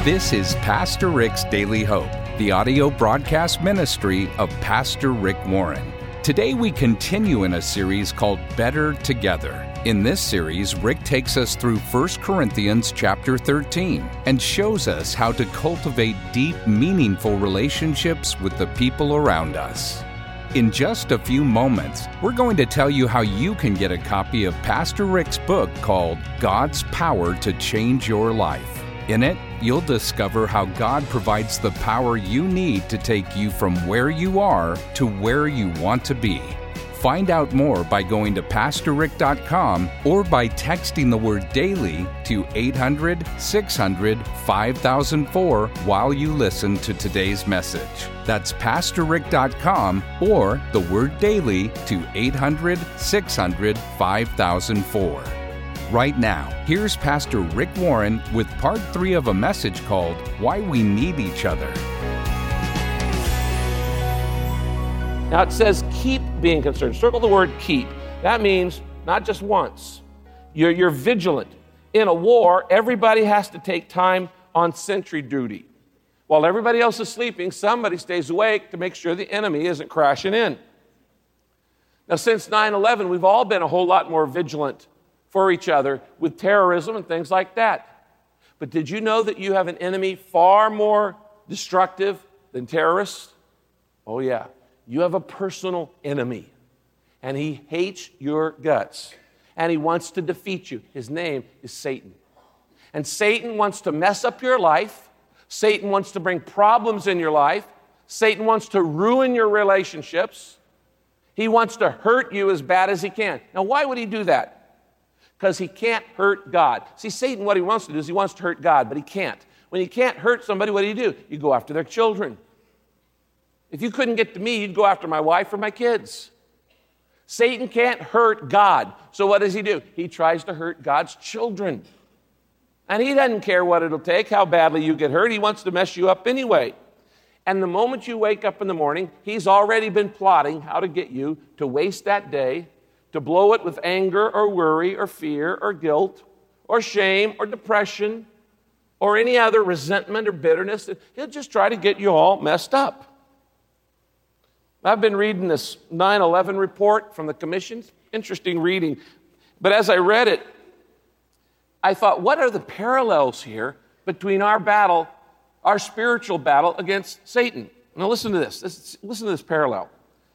This is Pastor Rick's Daily Hope, the audio broadcast ministry of Pastor Rick Warren. Today we continue in a series called Better Together. In this series, Rick takes us through 1 Corinthians chapter 13 and shows us how to cultivate deep, meaningful relationships with the people around us. In just a few moments, we're going to tell you how you can get a copy of Pastor Rick's book called God's Power to Change Your Life. In it, you'll discover how God provides the power you need to take you from where you are to where you want to be. Find out more by going to PastorRick.com or by texting the word DAILY to 800-600-5004 while you listen to today's message. That's PastorRick.com or the word DAILY to 800-600-5004. Right now, here's Pastor Rick Warren with part 3 of a message called Why We Need Each Other. Now it says keep being concerned. Circle the word keep. That means not just once. You're vigilant. In a war, everybody has to take time on sentry duty. While everybody else is sleeping, somebody stays awake to make sure the enemy isn't crashing in. Now since 9/11, we've all been a whole lot more vigilant for each other with terrorism and things like that. But did you know that you have an enemy far more destructive than terrorists? Oh yeah, you have a personal enemy, and he hates your guts, and he wants to defeat you. His name is Satan. And Satan wants to mess up your life. Satan wants to bring problems in your life. Satan wants to ruin your relationships. He wants to hurt you as bad as he can. Now, why would he do that? Because he can't hurt God. See, Satan, what he wants to do is he wants to hurt God, but he can't. When you can't hurt somebody, what do? You go after their children. If you couldn't get to me, you'd go after my wife or my kids. Satan can't hurt God. So what does he do? He tries to hurt God's children. And he doesn't care what it'll take, how badly you get hurt. He wants to mess you up anyway. And the moment you wake up in the morning, he's already been plotting how to get you to waste that day, to blow it with anger or worry or fear or guilt or shame or depression or any other resentment or bitterness. He'll just try to get you all messed up. I've been reading this 9/11 report from the commission. Interesting reading. But as I read it, I thought, what are the parallels here between our battle, our spiritual battle against Satan? Now listen to this. Listen to this parallel.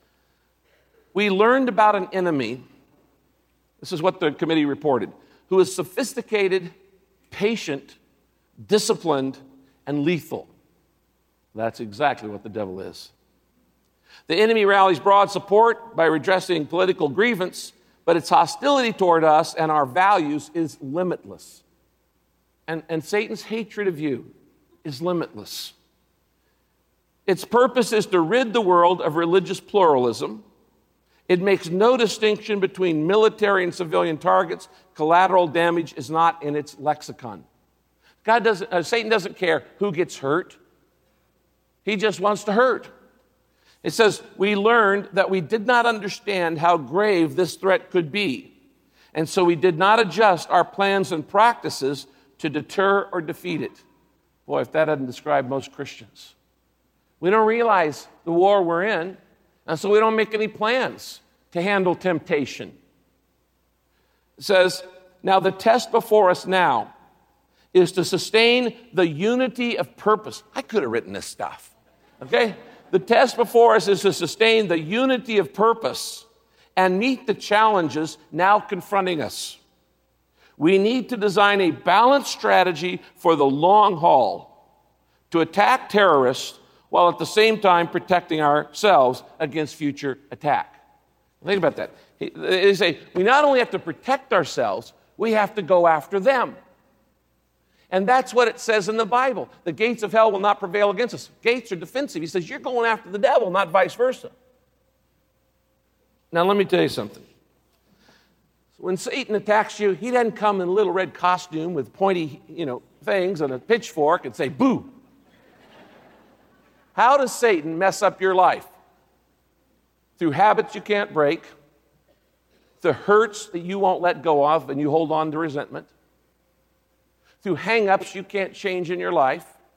We learned about an enemy, this is what the committee reported, who is sophisticated, patient, disciplined, and lethal. That's exactly what the devil is. The enemy rallies broad support by redressing political grievance, but its hostility toward us and our values is limitless. And Satan's hatred of you is limitless. Its purpose is to rid the world of religious pluralism. It makes no distinction between military and civilian targets. Collateral damage is not in its lexicon. Satan doesn't care who gets hurt. He just wants to hurt. It says, we learned that we did not understand how grave this threat could be, and so we did not adjust our plans and practices to deter or defeat it. Boy, if that doesn't describe most Christians. We don't realize the war we're in, and so we don't make any plans to handle temptation. It says, now the test before us now is to sustain the unity of purpose. I could have written this stuff, okay? The test before us is to sustain the unity of purpose and meet the challenges now confronting us. We need to design a balanced strategy for the long haul to attack terrorists while at the same time protecting ourselves against future attack. Think about that. They say we not only have to protect ourselves, we have to go after them. And that's what it says in the Bible. The gates of hell will not prevail against us. Gates are defensive. He says, you're going after the devil, not vice versa. Now, let me tell you something. When Satan attacks you, he doesn't come in a little red costume with pointy, things and a pitchfork and say, boo. How does Satan mess up your life? Through habits you can't break, through hurts that you won't let go of and you hold on to resentment, through hang-ups you can't change in your life,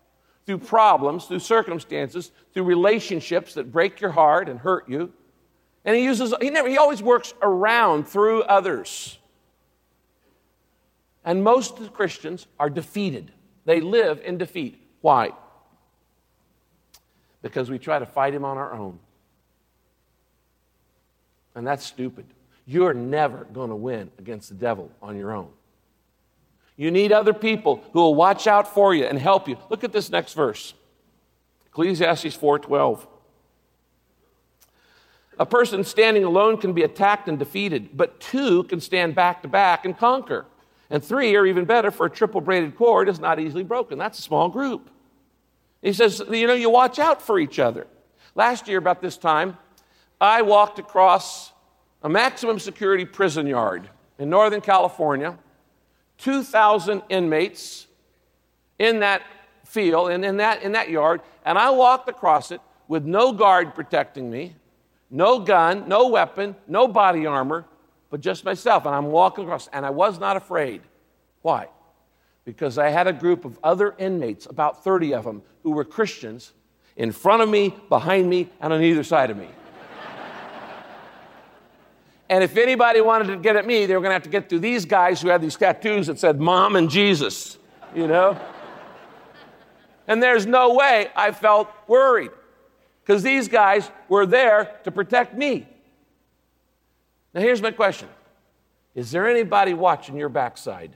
through problems, through circumstances, through relationships that break your heart and hurt you. And he always works around through others. And most Christians are defeated. They live in defeat. Why? Because we try to fight him on our own. And that's stupid. You're never going to win against the devil on your own. You need other people who will watch out for you and help you. Look at this next verse. Ecclesiastes 4:12. A person standing alone can be attacked and defeated, but two can stand back to back and conquer. And three are even better, for a triple braided cord is not easily broken. That's a small group. He says, you watch out for each other. Last year, about this time, I walked across a maximum security prison yard in Northern California, 2,000 inmates in that field and in that yard, and I walked across it with no guard protecting me, no gun, no weapon, no body armor, but just myself. And I'm walking across, and I was not afraid. Why? Because I had a group of other inmates, about 30 of them, who were Christians, in front of me, behind me, and on either side of me. And if anybody wanted to get at me, they were going to have to get through these guys who had these tattoos that said Mom and Jesus, And there's no way I felt worried, because these guys were there to protect me. Now here's my question. Is there anybody watching your backside?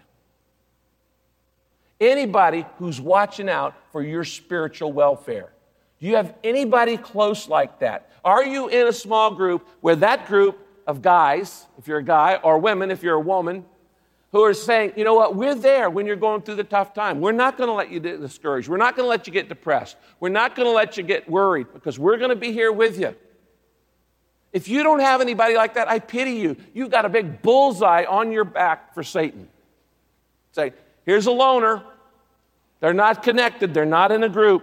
Anybody who's watching out for your spiritual welfare? Do you have anybody close like that? Are you in a small group where that group of guys, if you're a guy, or women, if you're a woman, who are saying, you know what, we're there when you're going through the tough time. We're not going to let you get discouraged. We're not going to let you get depressed. We're not going to let you get worried, because we're going to be here with you. If you don't have anybody like that, I pity you. You've got a big bullseye on your back for Satan. Say, here's a loner. They're not connected. They're not in a group.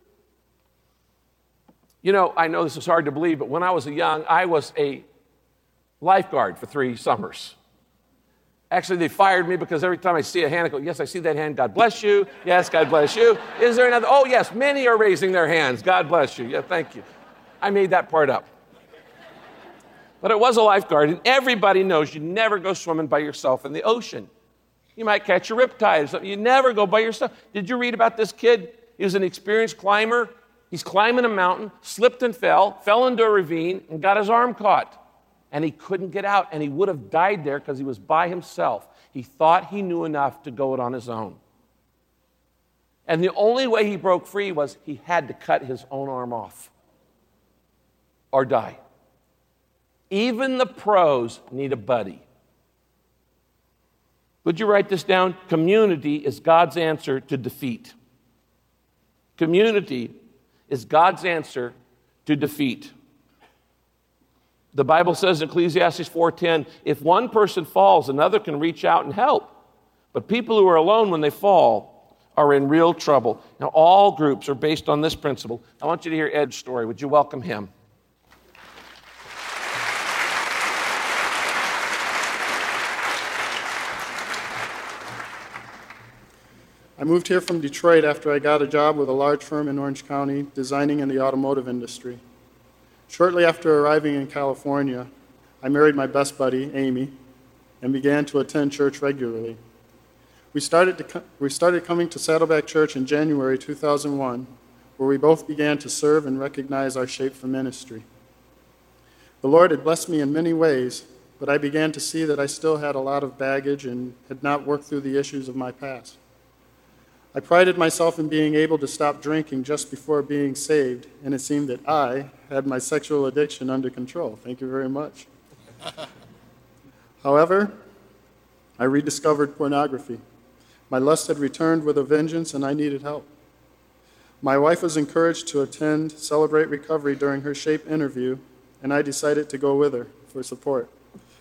I know this is hard to believe, but when I was young, I was a lifeguard for 3 summers. Actually, they fired me because every time I see a hand, I go, yes, I see that hand. God bless you. Yes, God bless you. Is there another? Oh, yes, many are raising their hands. God bless you. Yeah, thank you. I made that part up. But it was a lifeguard, and everybody knows you never go swimming by yourself in the ocean. You might catch a riptide or something. You never go by yourself. Did you read about this kid? He was an experienced climber. He's climbing a mountain, slipped and fell into a ravine, and got his arm caught. And he couldn't get out, and he would have died there because he was by himself. He thought he knew enough to go it on his own. And the only way he broke free was he had to cut his own arm off or die. Even the pros need a buddy. Would you write this down? Community is God's answer to defeat. Community is God's answer to defeat. The Bible says in Ecclesiastes 4:10, if one person falls, another can reach out and help. But people who are alone when they fall are in real trouble. Now, all groups are based on this principle. I want you to hear Ed's story. Would you welcome him? I moved here from Detroit after I got a job with a large firm in Orange County, designing in the automotive industry. Shortly after arriving in California, I married my best buddy, Amy, and began to attend church regularly. We started coming to Saddleback Church in January 2001, where we both began to serve and recognize our shape for ministry. The Lord had blessed me in many ways, but I began to see that I still had a lot of baggage and had not worked through the issues of my past. I prided myself in being able to stop drinking just before being saved, and it seemed that I had my sexual addiction under control. Thank you very much. However, I rediscovered pornography. My lust had returned with a vengeance, and I needed help. My wife was encouraged to attend Celebrate Recovery during her SHAPE interview, and I decided to go with her for support.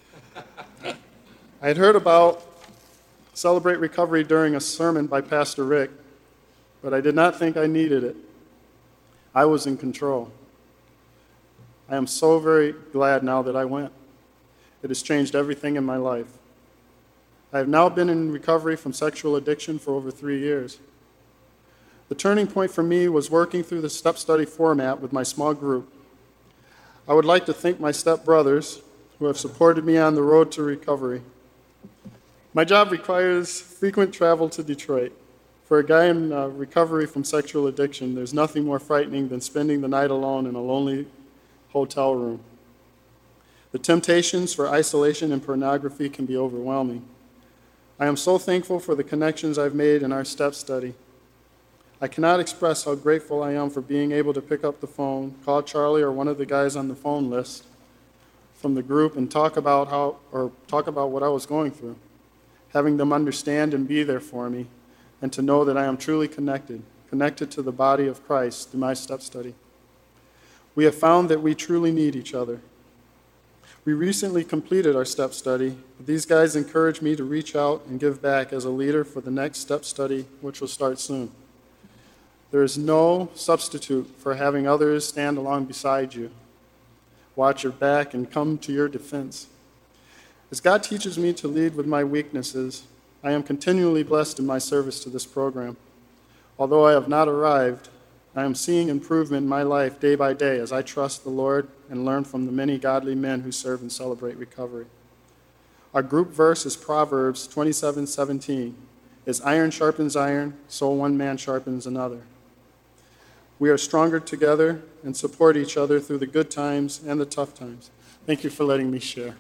I had heard about Celebrate Recovery during a sermon by Pastor Rick, but I did not think I needed it. I was in control. I am so very glad now that I went. It has changed everything in my life. I have now been in recovery from sexual addiction for over 3 years. The turning point for me was working through the step study format with my small group. I would like to thank my stepbrothers who have supported me on the road to recovery. My job requires frequent travel to Detroit. For a guy in recovery from sexual addiction, there's nothing more frightening than spending the night alone in a lonely hotel room. The temptations for isolation and pornography can be overwhelming. I am so thankful for the connections I've made in our step study. I cannot express how grateful I am for being able to pick up the phone, call Charlie or one of the guys on the phone list from the group and talk about what I was going through, having them understand and be there for me, and to know that I am truly connected to the body of Christ through my step study. We have found that we truly need each other. We recently completed our step study. These guys encouraged me to reach out and give back as a leader for the next step study, which will start soon. There is no substitute for having others stand along beside you, watch your back, and come to your defense. As God teaches me to lead with my weaknesses, I am continually blessed in my service to this program. Although I have not arrived, I am seeing improvement in my life day by day as I trust the Lord and learn from the many godly men who serve and celebrate recovery. Our group verse is Proverbs 27:17. As iron sharpens iron, so one man sharpens another. We are stronger together and support each other through the good times and the tough times. Thank you for letting me share.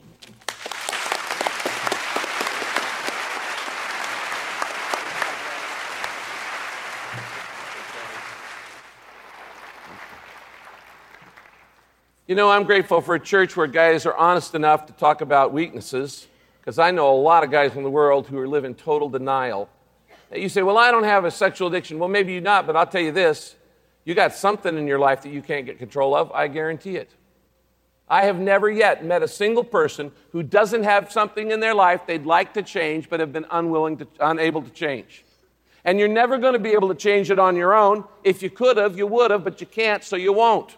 You know, I'm grateful for a church where guys are honest enough to talk about weaknesses, because I know a lot of guys in the world who are living total denial. You say, well, I don't have a sexual addiction. Well, maybe you not, but I'll tell you this. You got something in your life that you can't get control of. I guarantee it. I have never yet met a single person who doesn't have something in their life they'd like to change but have been unable to change. And you're never going to be able to change it on your own. If you could have, you would have, but you can't, so you won't.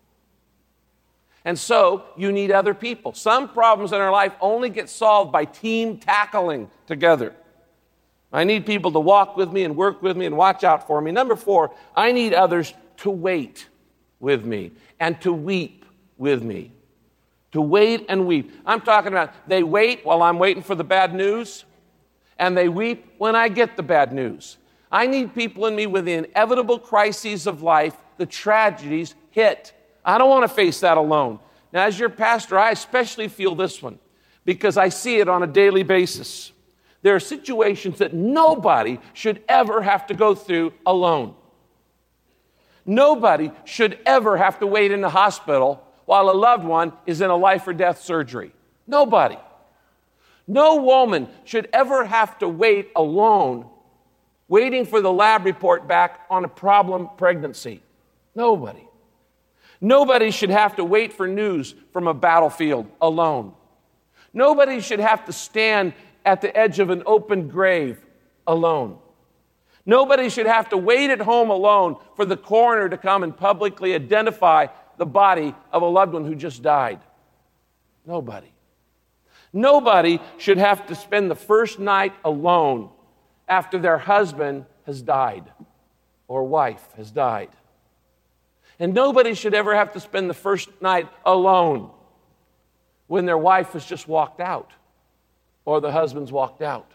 And so you need other people. Some problems in our life only get solved by team tackling together. I need people to walk with me and work with me and watch out for me. Number 4, I need others to wait with me and to weep with me. To wait and weep. I'm talking about they wait while I'm waiting for the bad news, and they weep when I get the bad news. I need people in me when the inevitable crises of life, the tragedies, hit. I don't want to face that alone. Now, as your pastor, I especially feel this one because I see it on a daily basis. There are situations that nobody should ever have to go through alone. Nobody should ever have to wait in the hospital while a loved one is in a life or death surgery. Nobody. No woman should ever have to wait alone, waiting for the lab report back on a problem pregnancy. Nobody. Nobody should have to wait for news from a battlefield alone. Nobody should have to stand at the edge of an open grave alone. Nobody should have to wait at home alone for the coroner to come and publicly identify the body of a loved one who just died. Nobody. Nobody should have to spend the first night alone after their husband has died or wife has died. And nobody should ever have to spend the first night alone when their wife has just walked out or the husband's walked out.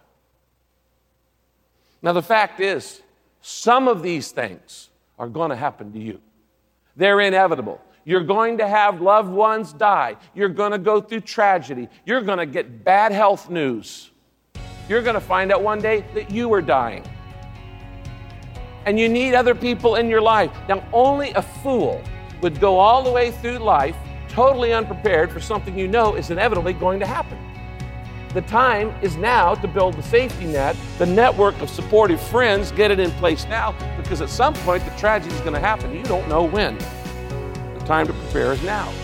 Now, the fact is, some of these things are going to happen to you. They're inevitable. You're going to have loved ones die. You're going to go through tragedy. You're going to get bad health news. You're going to find out one day that you are dying. And you need other people in your life. Now, only a fool would go all the way through life totally unprepared for something you know is inevitably going to happen. The time is now to build the safety net, the network of supportive friends, get it in place now, because at some point the tragedy is going to happen. You don't know when. The time to prepare is now.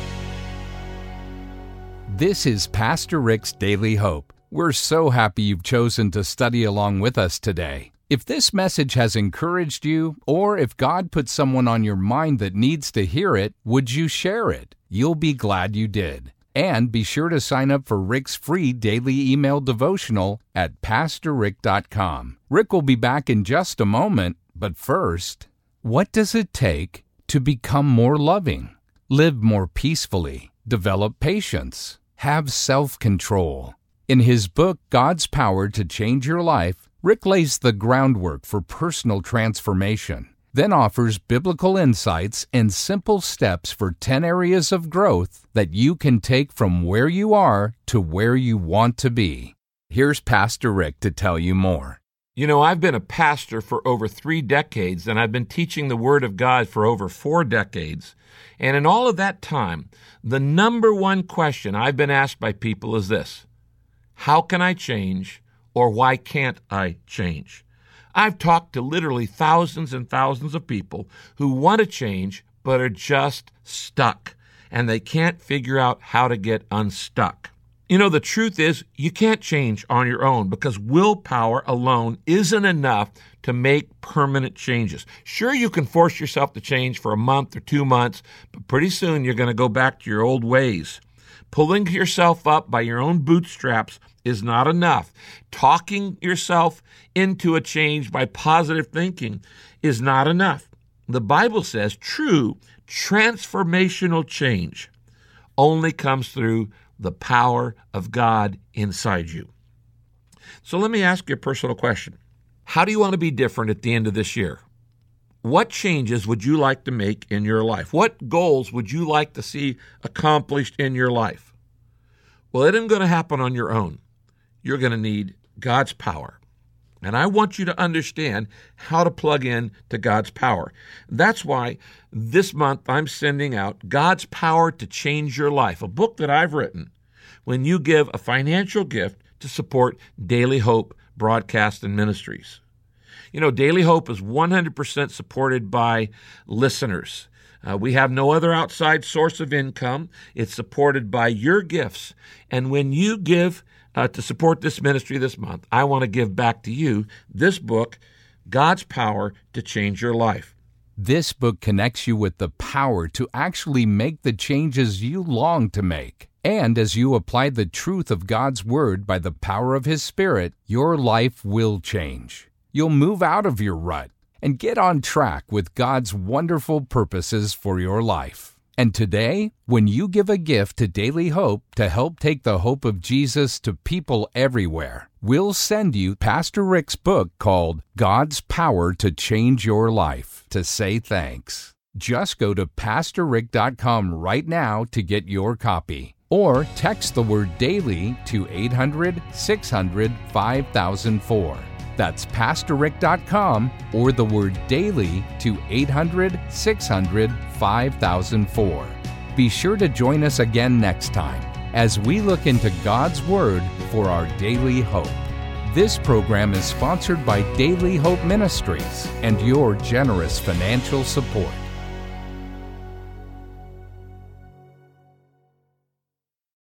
This is Pastor Rick's Daily Hope. We're so happy you've chosen to study along with us today. If this message has encouraged you, or if God put someone on your mind that needs to hear it, would you share it? You'll be glad you did. And be sure to sign up for Rick's free daily email devotional at PastorRick.com. Rick will be back in just a moment, but first, what does it take to become more loving, live more peacefully, develop patience, have self-control? In his book, God's Power to Change Your Life, Rick lays the groundwork for personal transformation, then offers biblical insights and simple steps for 10 areas of growth that you can take from where you are to where you want to be. Here's Pastor Rick to tell you more. You know, I've been a pastor for over 3 decades, and I've been teaching the Word of God for over 4 decades. And in all of that time, the number one question I've been asked by people is this: how can I change, or why can't I change? I've talked to literally thousands and thousands of people who want to change but are just stuck, and they can't figure out how to get unstuck. You know, the truth is you can't change on your own because willpower alone isn't enough to make permanent changes. Sure, you can force yourself to change for a month or 2 months, but pretty soon you're going to go back to your old ways. Pulling yourself up by your own bootstraps is not enough. Talking yourself into a change by positive thinking is not enough. The Bible says true transformational change only comes through the power of God inside you. So let me ask you a personal question. How do you want to be different at the end of this year? What changes would you like to make in your life? What goals would you like to see accomplished in your life? Well, it isn't going to happen on your own. You're going to need God's power. And I want you to understand how to plug in to God's power. That's why this month I'm sending out God's Power to Change Your Life, a book that I've written when you give a financial gift to support Daily Hope Broadcast and Ministries. You know, Daily Hope is 100% supported by listeners. We have no other outside source of income. It's supported by your gifts. And when you give to support this ministry this month, I want to give back to you this book, God's Power to Change Your Life. This book connects you with the power to actually make the changes you long to make. And as you apply the truth of God's Word by the power of His Spirit, your life will change. You'll move out of your rut and get on track with God's wonderful purposes for your life. And today, when you give a gift to Daily Hope to help take the hope of Jesus to people everywhere, we'll send you Pastor Rick's book called God's Power to Change Your Life to say thanks. Just go to PastorRick.com right now to get your copy. Or text the word DAILY to 800-600-5004. That's PastorRick.com or the word DAILY to 800-600-5004. Be sure to join us again next time as we look into God's Word for our daily hope. This program is sponsored by Daily Hope Ministries and your generous financial support.